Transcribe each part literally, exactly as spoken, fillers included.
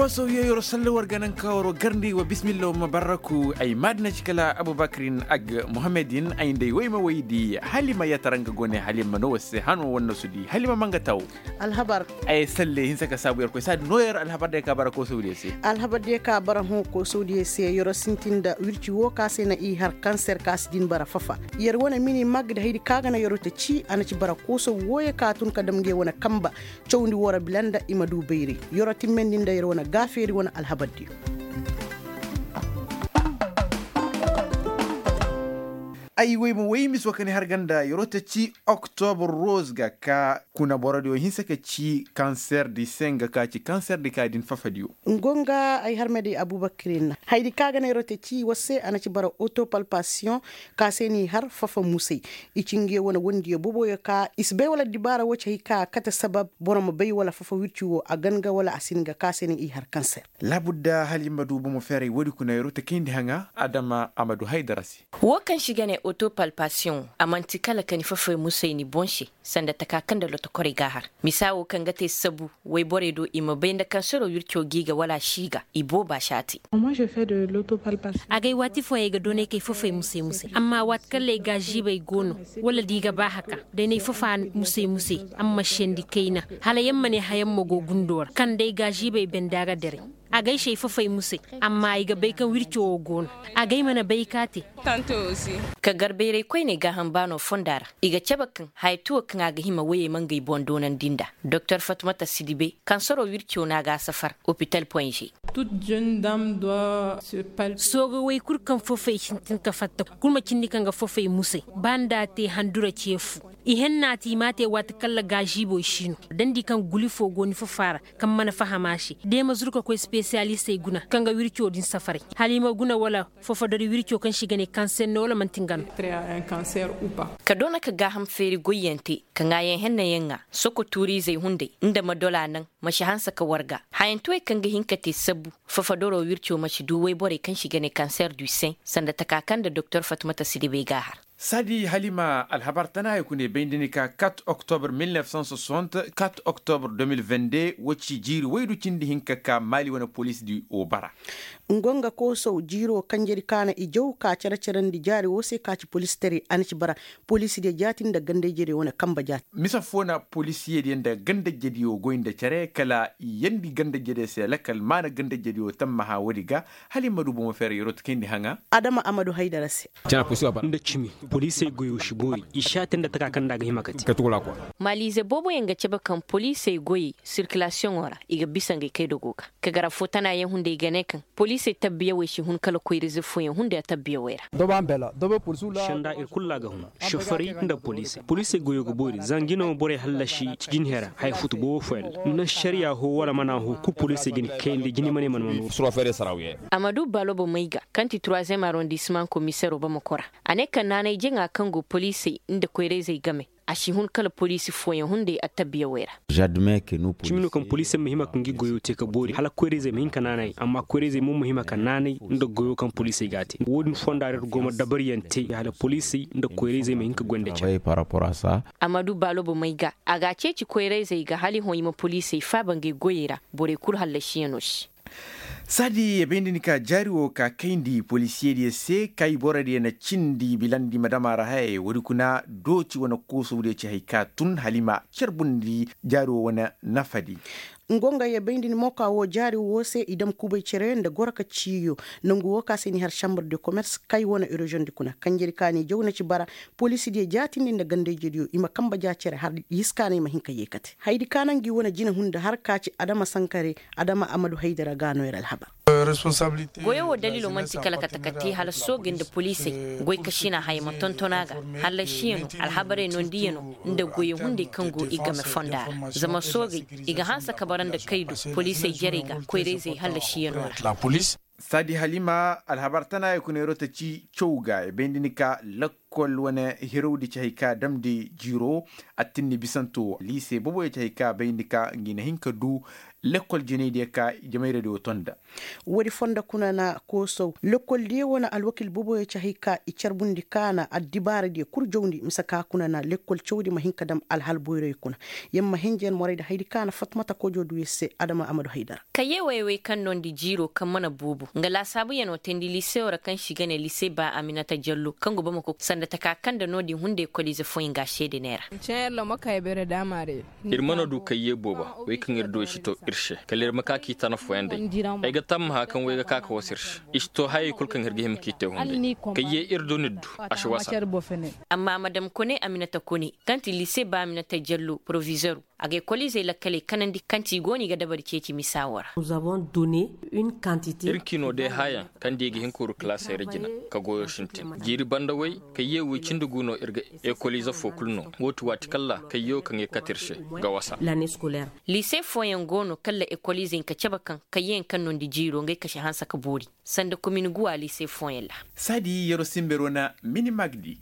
koso yoyoro sallo warganan kawro garndi wa bismillah mabaraku ay madna cikala abubakrin ag muhammadin ay ndey wayma waydi halima yataranga gone halima no wasse hanu wonno sudi halima manga taw alhabar ay salle hin saka sabu yor ko sad noyer alhabar de ka bara ko sudi se alhabar de ka bara hu ko sudi se yoro sintinda wirci wo ka se na i har cancer kas din bara fafa yer wona mini magda haydi kaga na yoro te ci ana ci bara ko so woye ka tun ka damge wona kamba cowndi wora blanda imadu beyri yoro timmendinda yer wona gaferi wona alhabaddi ay way mo way mis wakani har ganda yorota ci octobre rose ga ka kuna borodi o hinsa ka ci cancer di senga ka ci cancer di ka din fafadiyo ngonga ay harmedi abubakrin haydi kaga na yorota ci wasse ana ci bara autopalpation ka seni har fafa musai icinge wona wondi bobo yo ka isbe wala dibara wace ka kata sabab borom bay wala fafa wirciwo a ganga wala asinga ka seni i har cancer labudda halima dubu mo fere wodi kuna yorota kindi hanga adama amadou haydarasi wokan shigane autopalpation amanti kala kani fafa musai ni bonshi sanda takakan da loto kore gahar misawo kan gate sabu wai bore do ima bayna kansero yurkyo giga wala shiga ibo ba shati moi je fais de l'autopalpation agai wati fo ga done kai fafa musai musai amma wat kalle gaji bai gono wala diga ba haka dai ne fafa musai musai amma shendi kaina hala yamma ne hayan mago gundor kan dai gaji bai bendaga dare a gaishe fafai musu amma ai ga bai kan wircho gon a gai mana bai kate tanto osi ka garbere koi ne ga hambano fondara iga cebakan haitu kan ga hima waye mangai bondo nan dinda dr fatmata sidibe kansoro wircho na ga safar hospital point G toute jeune dame doit se palper so ga wai kurkan fafai shintin ka fatta kuma kinni kan ga fafai musu banda te handura cefu ihen nati mate wata kalla gaji boy shino dandi kan gulifo goni fa fara kan mana fahama shi de mazurka ko specialist guna kan ga wircho din safari halima guna wala fofa dari wircho kan shiga ne cancer no wala mantingan un cancer ou pas ka dona ka ga ham feri goyente kan ayen henna yenga soko turi zai hunde inda madola nan mashi hansa ka warga hayan toy kan ga hinkate sabu fofa doro wircho mashi duwai bore kan shiga ne cancer du sein sanda takakan da dr fatmata sidibe gahar sadi halima alhabar tana yakune bindika quatre octobre mille neuf cent soixante quatre octobre deux mille vingt-deux wachi jiri waydu cindi hinka ka mali wana police di obara ngonga ko so jiro kanjeri kana i jow ka cara caran di jari wose ka ci police tere anci bara police de jatin da gande jere wona kamba jat misa fona policier de da gande jedi o goinde care kala yandi gande jede se lakal mana gande jedi o tamma ha wadiga halima du bo fere yorot kindi hanga adama amadou haydarasi tana pusi ba nda chimi police goyo shibori ishatin da taka kan daga himakati ka tugula ko malize bobo yanga ceba kan police goyi circulation ora iga bisange kai dogoka kagara fotana yen hunde gane kan police tabbiya we shi hun kala ko irize fo yen hunde tabbiya wera do ban bela do be pulsula shanda ir kullaga hun chauffeur inda police police goyo go bori zangino bore hallashi cikin hera hay futu bo foel na sharia ho wala mana ho ku police gini kende gini mane man manu sura fere sarawiye amadou balobo maiga kanti troisième arrondissement commissaire obamokora ane kan nanai jinga kango police inda ko irize game ashi hun kala police foyen hunde atabiya wera j'admets que nous police kan police muhimma kan gi goyo te ka bori hala ko reze min kananai amma ko reze mun muhimma kananai inda goyo kan police gati wodin fondare goma dabariyante hala police inda ko reze min ka gonde cha par rapport à ça amadou balobo maiga aga ceci ko reze ga hali hoyima police fa bange goyera bore kur halla shienosh sadi bindika jariwo ka kaindi policier di se kay boradi na cindi bilandi madama rahay wuri kuna doci wana koso wuri ci hayka tun halima cerbundi jariwo wana nafadi ngonga ya bindini moka wo jari wose idam kubay cerende goraka ciyo nangu woka seni har chambre de commerce kay wona erosion di kuna kanjeri kani jowna ci bara police di jatinde nda gande jediyo ima kamba ja cere har yiskane ma hinka yekate haydi kanangi wona jina hunda har kaci adama sankare adama amadou haydara gano eral haba responsabilité goyo wo dalilo manti kala katakati hala sogin da police goy kashina hayma tontonaga hala shino alhabare non diyano nda goyo hunde kango igame fonda zama sogi iga hansa kabaran da kaidu police jeriga ko reze hala shino la police sadi halima alhabar tana yakune rota ci chouga e bendinika lakkol wana hirodi chayka damdi jiro atinni bisanto lycée bobo chayka bendika ngina hinka du l'école jene ka jamaire de otonda wadi fonda kuna na koso l'école de wona alwakil bobo ya chahika icharbundi kana addibara de kurjowndi misaka kuna na l'école chawdi mahinka dam alhal boyre kuna yamma henjen morayda haydi kana fatmata ko jodu yesse adama amadou haydara kaye wewe kan non di jiro kan mana bubu ngala sabu yano tendi lycée ora kan shigane lycée ba Aminata Jallo kan go bamako sanda takakan da nodi hunde ko lize foyinga shede nera chello makay bere damare irmano du kaye boba we kan irdo shito irshe kalir makaki tana foyande ay ga tam ha kan we ga kaka wasirsh isto hay kul kan hirge him kite hunde kaye irdo niddu ashwasa amma madam kone Aminata Kone kanti lycée ba Aminata Jallo proviseur age kolize la kale kanandi kanti goni ga dabar ceci misawara nous avons donné une quantité irkino de haya kandi gi hinkuru classe regina ka goyo shintin jiri banda wai kaye wi cinduguno irga e koliza fokulno wotu watikalla kayo kan e katirshe ga wasa l'année scolaire lycée foyen gono kala e kolize ka cabakan kayen kannon di jiro ngai kashi hansa ka bori sanda commune guwa lycée foyen la sadi yero simberona mini magdi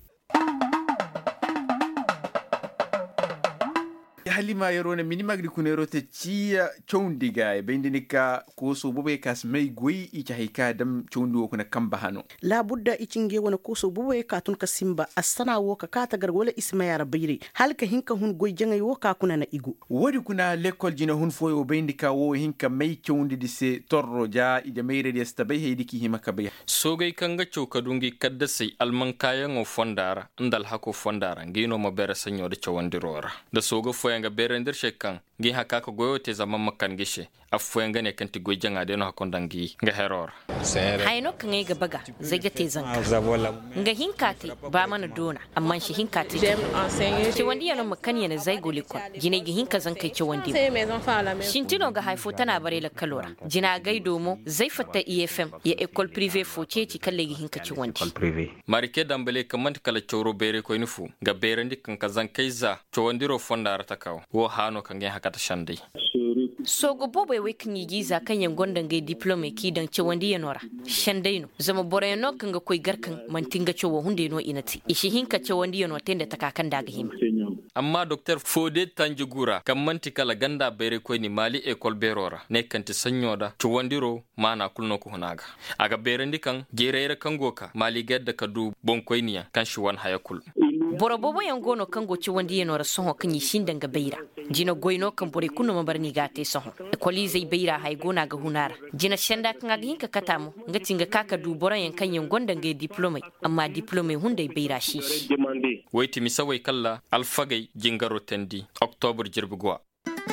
halima yerone mini magri kunero te chia chondiga e bendinika ko so bobe kas may goyi i chahika dam chondi kuna kamba hano la budda ichinge wona ko so bobe ka tun ka simba asana wo ka kata gar wala ismayara bayri halka hinka hun goy jangay wo ka kuna na igu wodi kuna l'école jina hun foyo bendika wo hinka may chondi dise torro ja ide mayre de sta bay hediki himaka bay sogay kanga chokadungi kadda sai alman kayan o fondara ndal hako fondara ngino mo bere sanyo de chowandirora da sogo foya nga berendir shekan gi haka ko goyo te zaman makan gishe afuenga ne kanti gojanga de no hakondangi nga heror hayno kan ga baga zai ga te zanga nga hinkate ba mana dona amma shi hinkate ce wandi yana makani yana zai gole ko jine gi hinka zan kai ce wandi shintino ga haifo tana bare la kalora jina gaido mo zai fatta E F M ya école privée fo ce ci kalle gi hinka ci wandi marike dambale kamant kala choro bere ko inufu ga berendi kan kazan kaiza to wandiro fondara takaw wo hano kan gen hakata shande sogo bobo e wekni giza kan yan gonda ngai diplome ki dan ce wandi yanora shandaino zama bore no kan ga koy garkan mantinga ce wo hunde no inati ishi hinka ce wandi yano tende takakan daga hima amma docteur Fode Tanjugura kan manti kala ganda bere ko ni mali école berora ne kanti sanyoda ce wandiro mana kulno ko hunaga aga berendi kan gerere kan goka mali gadda kadu bonkoyniya kan shi wan hayakul borobobo yangono kango ci wandi yano rasoho kan yishin danga beira jina goyno kan bore kuno mabarni gate soho koli zai beira hay gona ga hunara jina shanda kan aga hinka katamo ngati nga kaka du boran yan kan yangonda ngai diplome amma diplome hunde beira shi waiti misawai kalla alfagay jingaro tendi october jirbugwa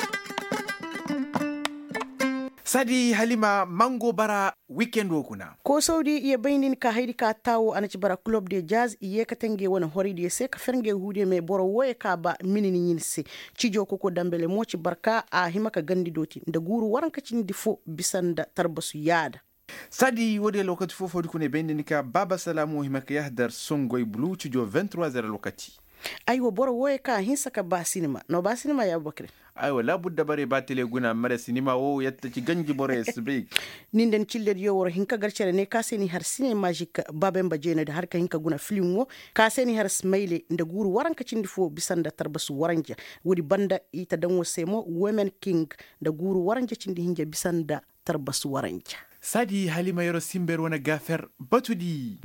sadi halima mango bara weekend wokuna ko saudi iya baynin ka haydi ka tawo anaci bara club de jazz iye ka tange wona hori de se ka fernge hude me boro woye ka ba minini nyinse cijo koko dambele mo ci barka a himaka gandi doti da guru waranka cin difo bisanda tarbasu yada sadi wode lokati fofo dikune bendinika baba salamu himaka yahdar songoy blue cijo vingt-trois heures lokati aywo boro woye ka hinsa ka ba cinema no ba cinema ya bakre aywa la budda bare batele guna mare cinema wo yatta ci ganji bore sbek ninden ciller yo woro hinka garcere ne ka seni har cinéma magique babemba jene de har ka hinka guna film wo ka seni har smayle nda guru waranka cindi fo bisanda tarbasu waranja wodi banda ita danwo semo women king da guru waranja cindi hinja bisanda tarbasu waranja sadi halima yoro simber wana gafer batudi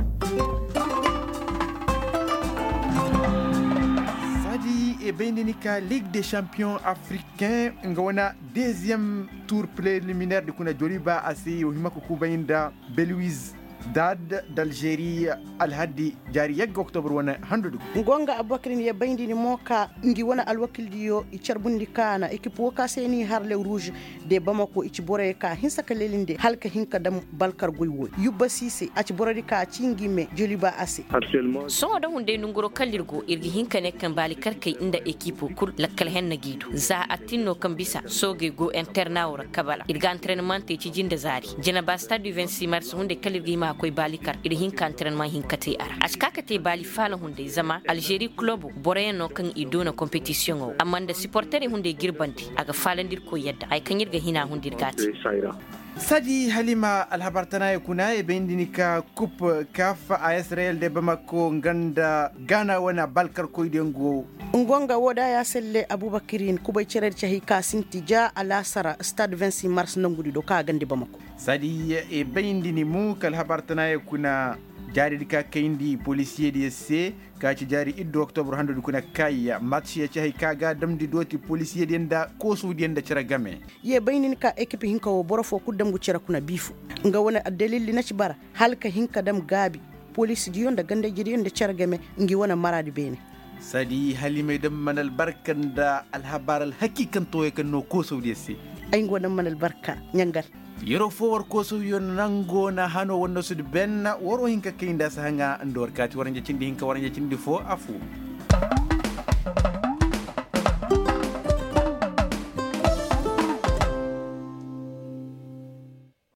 e bendinika Ligue des champions africains ngona deuxième tour préliminaire de kuna joriba asi himako kubainda Belouiz dad d'Algérie alhadi jari yegg octobre wana hundred ngonga abakrin ya bayndini moka ngi wana alwakil diyo i charbundi kana equipe woka seni harle rouge de bamako ichi bore ka hinsa ka lelinde halka hinka dam balkar goywo yubba sise achi boradi ka cingi me joliba ase actuellement so da hunde nunguro kallirgo irgi hinka ne kan bali karkai inda equipe kul lakkal henna gidu za atinno kan bisa soge go internawra kabala irga entraînement te ci jinda zari jina ba stade du vingt-six mars hunde kallirgi ma koy balikar iri hinka entraînement hinka te ara askaka te bali fala hunde zama Algérie club boreno kan idona competition o amanda supporter hunde girbandi aga falandir ko yadda ay kan yirga hina hundir gati sadi halima alhabartana kuna e bendinika coupe caf A S Real de Bamako nganda Ghana wana balkar koydengo ngonga woda ya selle aboubakirin kubay cerer cahi ka sinti ja alasara stade vingt-six mars nangudi do ka gandi bamako sadi e bayindini mu kal habartana e kuna jari ka kayndi policier di se ka ci jari iddo octobre hande kuna kayya match ya cahi kaga damdi doti policier di nda ko sudi nda cera game ye baynin ka equipe hinka wo borofo kuddam gu cera kuna bifu nga wona dalili na ci bara halka hinka dam gabi police di yonda gande jiri yonda cera game ngi wona maradi bene sadi halime dam manal barkanda al habar al hakikan to kan no ko sudi se ay ngona manal barka nyangal yero fo war ko so yon nango na hano wonno sud benna woro hinka keinda sahanga ndor kati waranje cindi hinka waranje cindi fo afu